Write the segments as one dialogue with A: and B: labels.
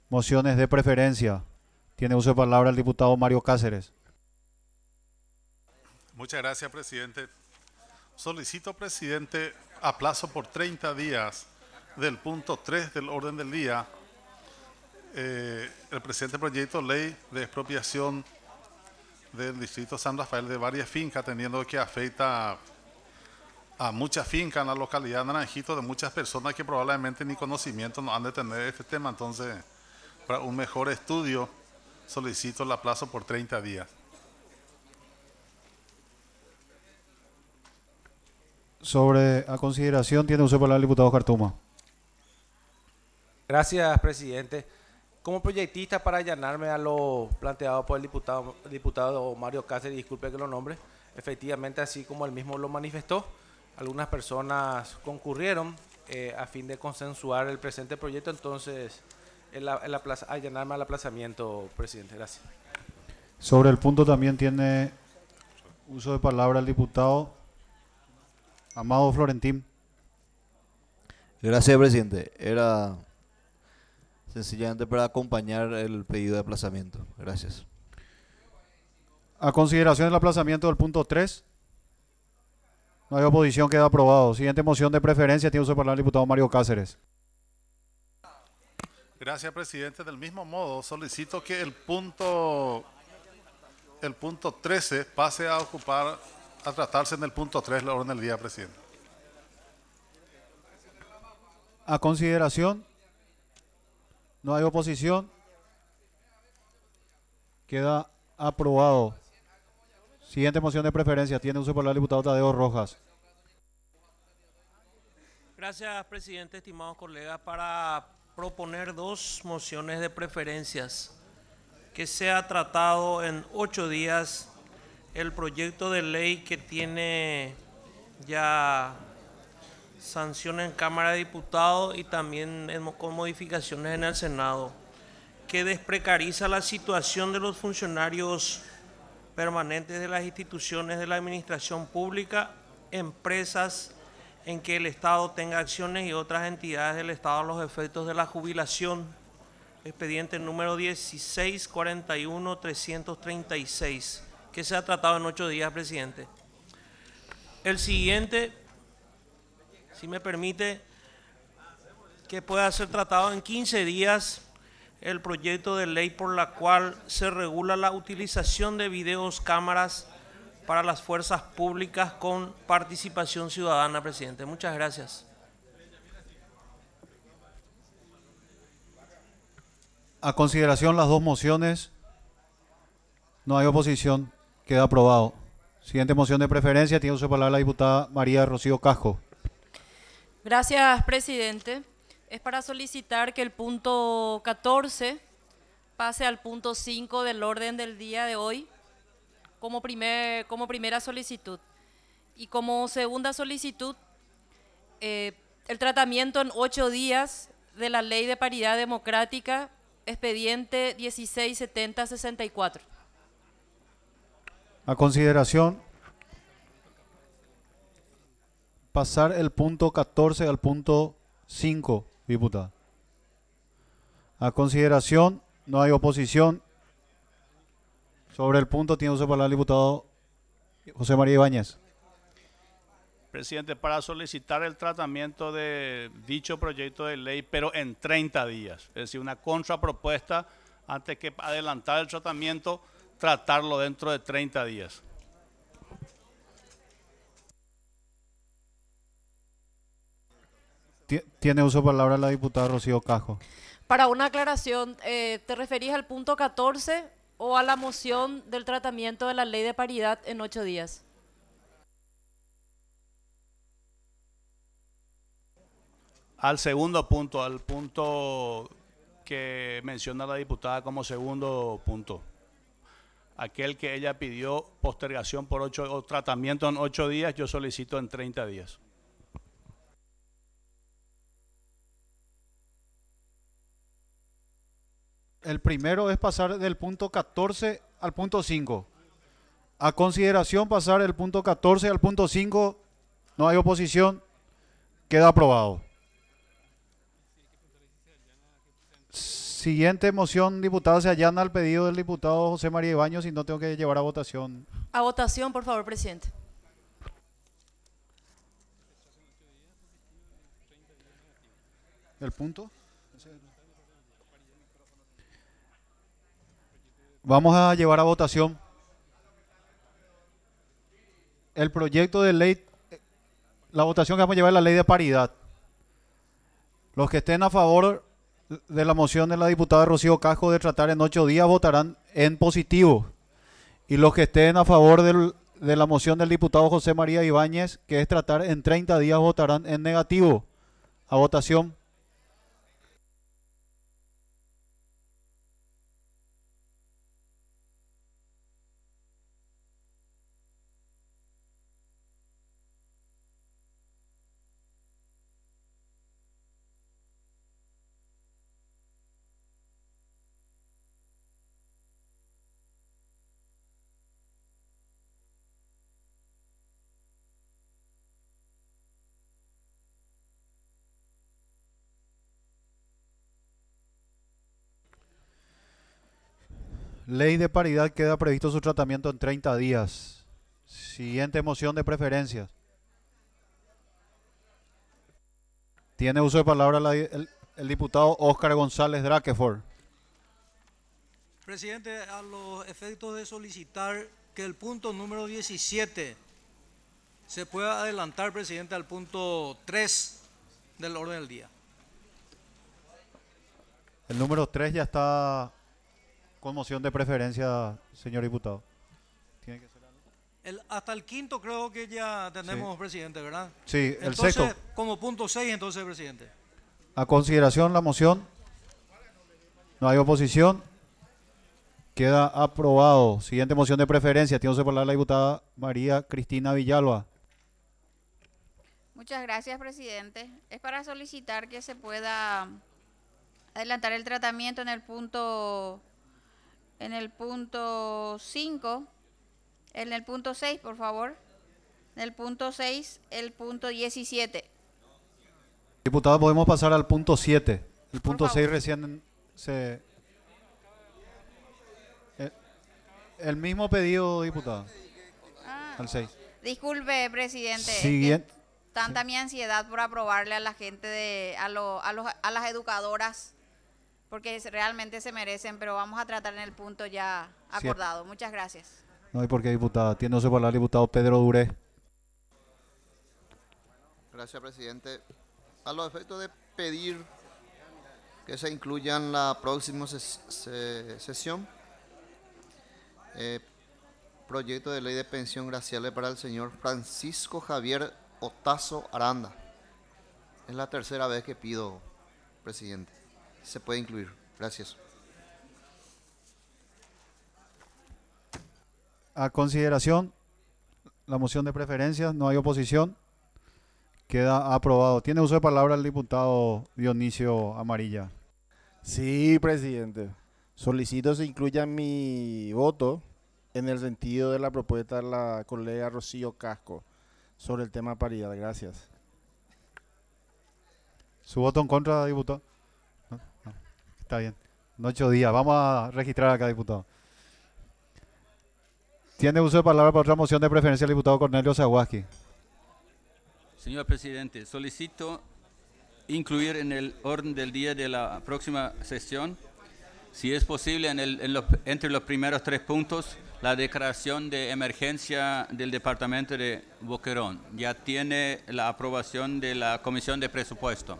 A: Mociones de preferencia. Tiene uso de palabra el diputado Mario Cáceres.
B: Muchas gracias, presidente. Solicito, presidente, aplazo por 30 días del punto 3 del orden del día el presente proyecto de ley de expropiación del distrito San Rafael de varias fincas, teniendo que afecta a muchas fincas en la localidad de Naranjito, de muchas personas que probablemente ni conocimiento no han de tener este tema. Entonces, para un mejor estudio, solicito el aplazo por 30 días.
A: A consideración tiene uso de palabra el diputado Cartuma.
C: Gracias, presidente. Como proyectista, para allanarme a lo planteado por el diputado Mario Cáceres, disculpe que lo nombre, efectivamente, así como él mismo lo manifestó, algunas personas concurrieron a fin de consensuar el presente proyecto. Entonces, allanarme al aplazamiento, presidente. Gracias.
A: Sobre el punto también tiene uso de palabra el diputado Amado Florentín.
D: Gracias, presidente. Era sencillamente para acompañar el pedido de aplazamiento. Gracias.
A: A consideración del aplazamiento del punto 3. No hay oposición, queda aprobado. Siguiente moción de preferencia tiene uso de palabra el diputado Mario Cáceres.
B: Gracias, presidente. Del mismo modo, solicito que el punto 13 pase a tratarse en el punto 3 del orden del día, presidente.
A: A consideración, no hay oposición, queda aprobado. Siguiente moción de preferencia tiene uso de palabra el diputado Tadeo Rojas.
E: Gracias, presidente, estimados colegas, para proponer dos mociones de preferencias. Que sea tratado en 8 días el proyecto de ley que tiene ya sanción en Cámara de Diputados y también con modificaciones en el Senado, que desprecariza la situación de los funcionarios permanentes de las instituciones de la administración pública, empresas en que el Estado tenga acciones y otras entidades del Estado a los efectos de la jubilación. Expediente número 1641-336, que se ha tratado en 8 días, presidente. El siguiente, si me permite, que pueda ser tratado en 15 días, el proyecto de ley por la cual se regula la utilización de videos cámaras para las fuerzas públicas con participación ciudadana, presidente. Muchas gracias.
A: A consideración las dos mociones, no hay oposición, queda aprobado. Siguiente moción de preferencia tiene uso de palabra la diputada María Rocío Casco.
F: Gracias, presidente. Es para solicitar que el punto 14 pase al punto 5 del orden del día de hoy como primera solicitud. Y como segunda solicitud, el tratamiento en 8 días de la Ley de Paridad Democrática, expediente 1670-64.
A: A consideración, pasar el punto 14 al punto 5, diputada. A consideración, no hay oposición. Sobre el punto tiene uso de palabra el diputado José María Ibáñez.
G: Presidente, para solicitar el tratamiento de dicho proyecto de ley, pero en 30 días. Es decir, una contrapropuesta, antes que adelantar el tratamiento, tratarlo dentro de 30 días.
A: Tiene uso de palabra la diputada Rocío Casco.
F: Para una aclaración, ¿te referís al punto 14 o a la moción del tratamiento de la Ley de Paridad en 8 días?
G: Al segundo punto, al punto que menciona la diputada como segundo punto. Aquel que ella pidió postergación por 8 o tratamiento en 8 días, yo solicito en 30 días.
A: El primero es pasar del punto 14 al punto 5. A consideración pasar del punto 14 al punto 5, no hay oposición, queda aprobado. Siguiente moción, diputada, se allana al pedido del diputado José María Ibáñez y no tengo que llevar a votación.
F: A votación, por favor, presidente.
A: ¿El punto? Vamos a llevar a votación el proyecto de ley, la votación que vamos a llevar es la ley de paridad. Los que estén a favor de la moción de la diputada Rocío Casco de tratar en 8 días votarán en positivo. Y los que estén a favor de la moción del diputado José María Ibáñez, que es tratar en 30 días, votarán en negativo. A votación. Ley de paridad, queda previsto su tratamiento en 30 días. Siguiente moción de preferencias. Tiene uso de palabra el diputado Óscar González Draquefort.
H: Presidente, a los efectos de solicitar que el punto número 17 se pueda adelantar, presidente, al punto 3 del orden del día.
A: El número 3 ya está con moción de preferencia, señor diputado. ¿Tiene que ser algo?
H: Hasta el quinto creo que ya tenemos,
A: Sí.
H: presidente, ¿verdad?
A: Sí, el
H: Entonces,
A: sexto.
H: como punto 6, entonces, presidente.
A: A consideración la moción. No hay oposición. Queda aprobado. Siguiente moción de preferencia. Tiene uso de palabra la diputada María Cristina Villalba.
I: Muchas gracias, presidente. Es para solicitar que se pueda adelantar el tratamiento en el punto 5, en el punto 6, por favor. En el punto 6, el punto 17.
A: Diputada, podemos pasar al punto 7. El
I: Por
A: punto
I: favor.
A: 6 recién se... El mismo pedido, diputada. Al 6.
I: Disculpe, presidente. es que
A: Siguiente.
I: tanta mi ansiedad por aprobarle a la gente, a las educadoras, porque realmente se merecen, pero vamos a tratar en el punto ya
A: Siete.
I: acordado. Muchas gracias.
A: No hay por qué, diputada. Tiene uso de palabra el diputado Pedro Duré.
J: Gracias, presidente. A los efectos de pedir que se incluya en la próxima sesión proyecto de ley de pensión graciable para el señor Francisco Javier Otazo Aranda. Es la tercera vez que pido, presidente. Se puede incluir. Gracias.
A: A consideración la moción de preferencia. No hay oposición. Queda aprobado. Tiene uso de palabra el diputado Dionisio Amarilla.
K: Sí, presidente. Solicito se incluya mi voto en el sentido de la propuesta de la colega Rocío Casco sobre el tema paridad. Gracias.
A: ¿Su voto en contra, diputado? No, no. Está bien. En 8 días. Vamos a registrar acá, diputado. Tiene uso de palabra para otra moción de preferencia el diputado Cornelio Zahuasqui.
L: Señor presidente, solicito incluir en el orden del día de la próxima sesión, si es posible, entre los primeros 3 puntos, la declaración de emergencia del departamento de Boquerón. Ya tiene la aprobación de la Comisión de Presupuesto.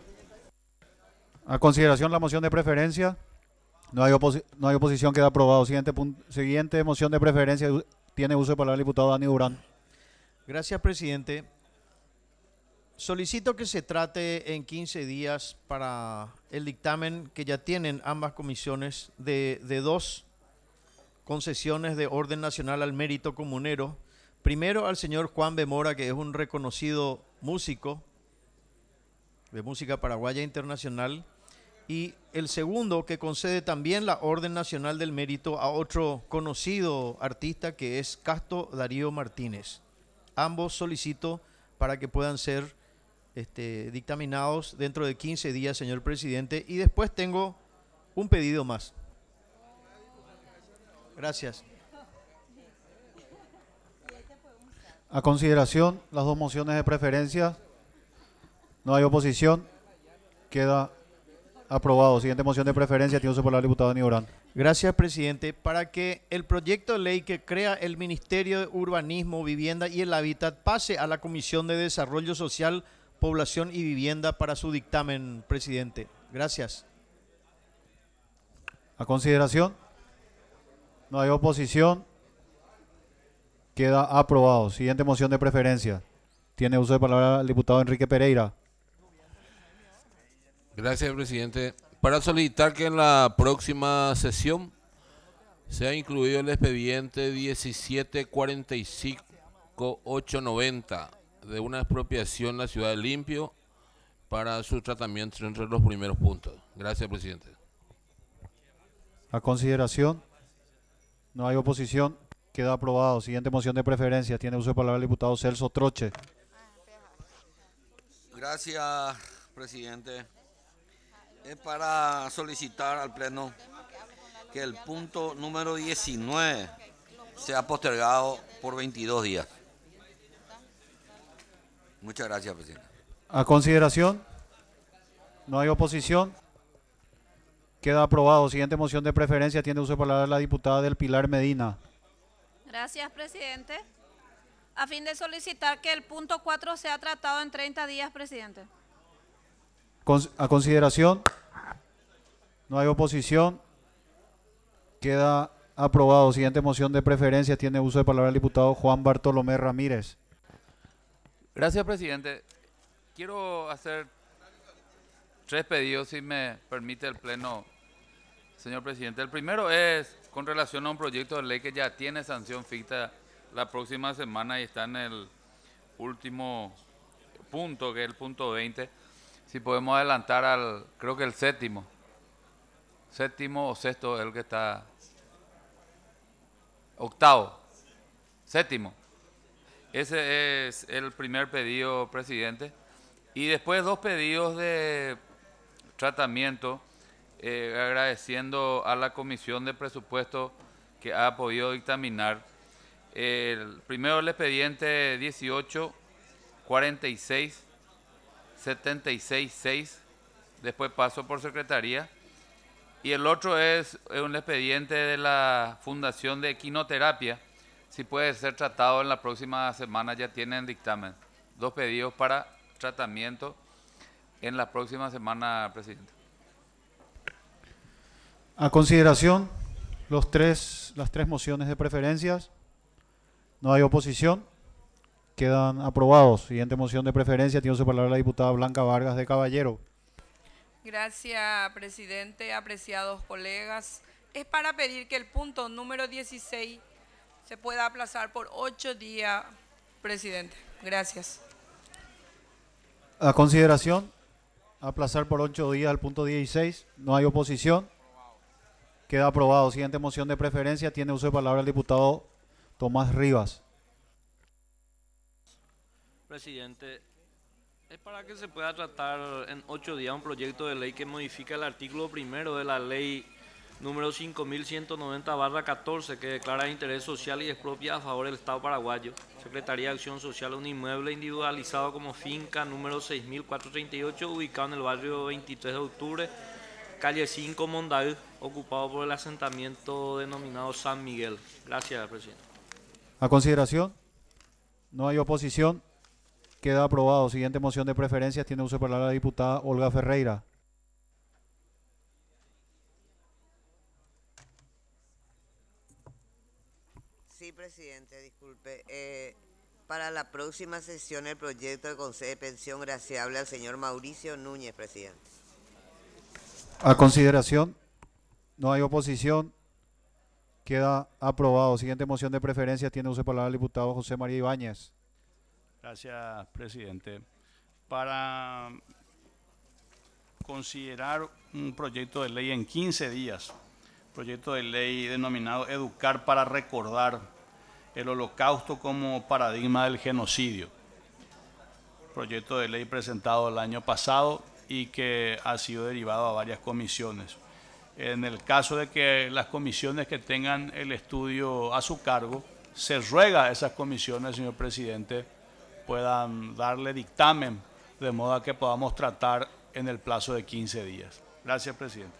A: A consideración la moción de preferencia. No hay oposición, queda aprobado. Siguiente moción de preferencia. Tiene uso de palabra el diputado Dani Durán.
M: Gracias, presidente. Solicito que se trate en 15 días para el dictamen que ya tienen ambas comisiones de 2 concesiones de orden nacional al mérito comunero. Primero al señor Juan B. Mora, que es un reconocido músico de música paraguaya internacional. Y el segundo, que concede también la Orden Nacional del Mérito a otro conocido artista, que es Casto Darío Martínez. Ambos solicito para que puedan ser dictaminados dentro de 15 días, señor presidente. Y después tengo Un pedido más. Gracias.
A: A consideración, las dos mociones de preferencia. No hay oposición. Queda aprobado. Siguiente moción de preferencia tiene uso por la diputada Niorán.
M: Gracias, presidente. Para que el proyecto de ley que crea el Ministerio de Urbanismo, Vivienda y el Hábitat pase a la Comisión de Desarrollo Social, Población y Vivienda para su dictamen, presidente. Gracias.
A: A consideración, no hay oposición. Queda aprobado. Siguiente moción de preferencia. Tiene uso de palabra el diputado Enrique Pereira.
N: Gracias, presidente. Para solicitar que en la próxima sesión sea incluido el expediente 1745-890 de una expropiación en la ciudad de Limpio para su tratamiento entre los primeros puntos. Gracias, presidente.
A: A consideración, no hay oposición. Queda aprobado. Siguiente moción de preferencia. Tiene uso de palabra el diputado Celso Troche.
O: Gracias, presidente. Es para solicitar al Pleno que el punto número 19 sea postergado por 22 días. Muchas gracias, presidente.
A: A consideración, no hay oposición. Queda aprobado. Siguiente moción de preferencia. Tiene uso de palabra la diputada del Pilar Medina.
I: Gracias, presidente. A fin de solicitar que el punto 4 sea tratado en 30 días, presidente.
A: A consideración, no hay oposición. Queda aprobado. Siguiente moción de preferencia. Tiene uso de palabra el diputado Juan Bartolomé Ramírez.
P: Gracias, presidente. Quiero hacer 3 pedidos, si me permite el Pleno, señor presidente. El primero es con relación a un proyecto de ley que ya tiene sanción ficta la próxima semana y está en el último punto, que es el punto 20. Si podemos adelantar al, creo que el séptimo o sexto, el que está, octavo, séptimo. Ese es el primer pedido, presidente. Y después 2 pedidos de tratamiento, agradeciendo a la Comisión de Presupuesto que ha podido dictaminar. El primero, el expediente 18-46-76-6, después paso por secretaría. Y el otro es un expediente de la Fundación de Equinoterapia, si puede ser tratado en la próxima semana, ya tienen dictamen. 2 pedidos para tratamiento en la próxima semana, presidente.
A: A consideración, las tres mociones de preferencias. No hay oposición. Quedan aprobados. Siguiente moción de preferencia. Tiene su palabra la diputada Blanca Vargas de Caballero.
Q: Gracias, presidente. Apreciados colegas. Es para pedir que el punto número 16 se pueda aplazar por 8 días, presidente. Gracias.
A: A consideración, aplazar por 8 días el punto 16. No hay oposición. Queda aprobado. Siguiente moción de preferencia. Tiene uso de palabra el diputado Tomás Rivas.
E: Presidente, es para que se pueda tratar en 8 días un proyecto de ley que modifica el artículo 1 de la ley número 5190/14, que declara interés social y expropia a favor del Estado paraguayo. Secretaría de Acción Social, un inmueble individualizado como finca número 6438, ubicado en el barrio 23 de octubre, calle 5, Mondaú, ocupado por el asentamiento denominado San Miguel. Gracias, presidente.
A: A consideración, no hay oposición. Queda aprobado. Siguiente moción de preferencias. Tiene uso de palabra la diputada Olga Ferreira.
R: Sí, presidente, disculpe. Para la próxima sesión el proyecto de Consejo de Pensión graciable al señor Mauricio Núñez, presidente.
A: A consideración, no hay oposición. Queda aprobado. Siguiente moción de preferencia. Tiene uso de palabra el diputado José María Ibáñez.
G: Gracias, presidente. Para considerar un proyecto de ley en 15 días, proyecto de ley denominado Educar para recordar el Holocausto como paradigma del genocidio. Proyecto de ley presentado el año pasado y que ha sido derivado a varias comisiones. En el caso de que las comisiones que tengan el estudio a su cargo, se ruega a esas comisiones, señor presidente, puedan darle dictamen de modo a que podamos tratar en el plazo de 15 días. Gracias, presidente.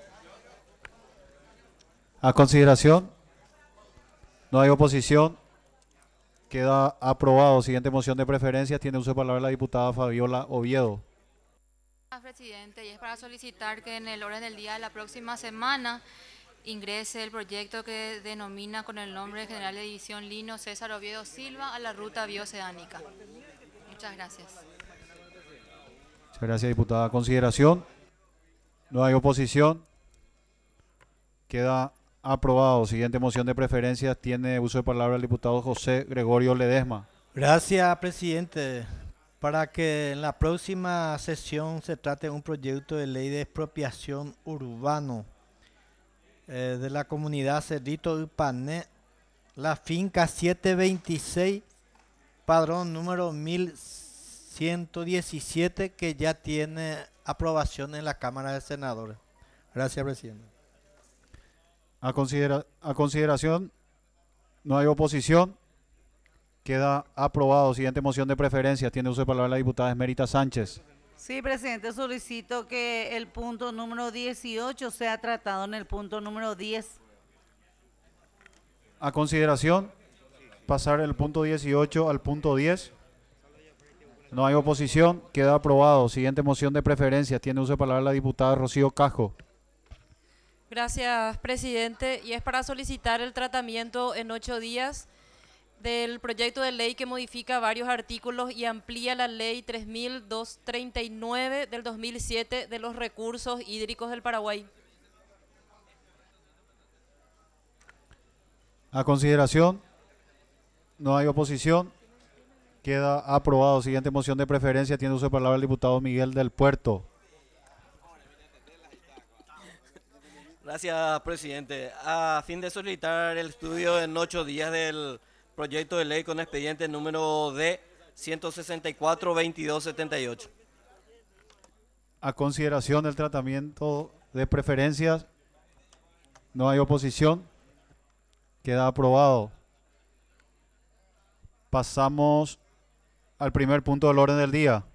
A: A consideración, no hay oposición, queda aprobado. Siguiente moción de preferencia, tiene uso de palabra la diputada Fabiola Oviedo.
F: Presidente, y es para solicitar que en el orden del día de la próxima semana ingrese el proyecto que denomina con el nombre General de División Lino César Oviedo Silva a la ruta bioceánica. Muchas gracias.
A: Muchas gracias, diputada. A consideración, no hay oposición, queda aprobado. Siguiente moción de preferencia, tiene uso de palabra el diputado José Gregorio Ledesma.
S: Gracias, presidente. Para que en la próxima sesión se trate un proyecto de ley de expropiación urbano de la comunidad Cerrito Upané, la finca 726, padrón número 1117, que ya tiene aprobación en la Cámara de Senadores. Gracias, presidente.
A: A consideración, no hay oposición, queda aprobado. Siguiente moción de preferencia, tiene uso de palabra la diputada Esmerita Sánchez.
T: Sí, presidente, solicito que el punto número 18 sea tratado en el punto número 10.
A: A consideración, pasar el punto 18 al punto 10. No hay oposición, queda aprobado. Siguiente moción de preferencia, tiene uso de palabra la diputada Rocío Casco.
F: Gracias, presidente, y es para solicitar el tratamiento en 8 días del proyecto de ley que modifica varios artículos y amplía la ley 3239 del 2007 de los recursos hídricos del Paraguay.
A: A consideración, no hay oposición, queda aprobado. Siguiente moción de preferencia, tiene uso de palabra el diputado Miguel del Puerto.
U: Gracias, presidente. A fin de solicitar el estudio en 8 días del proyecto de ley con expediente número D 164-2278.
A: A consideración del tratamiento de preferencias, no hay oposición, queda aprobado. Pasamos al primer punto del orden del día.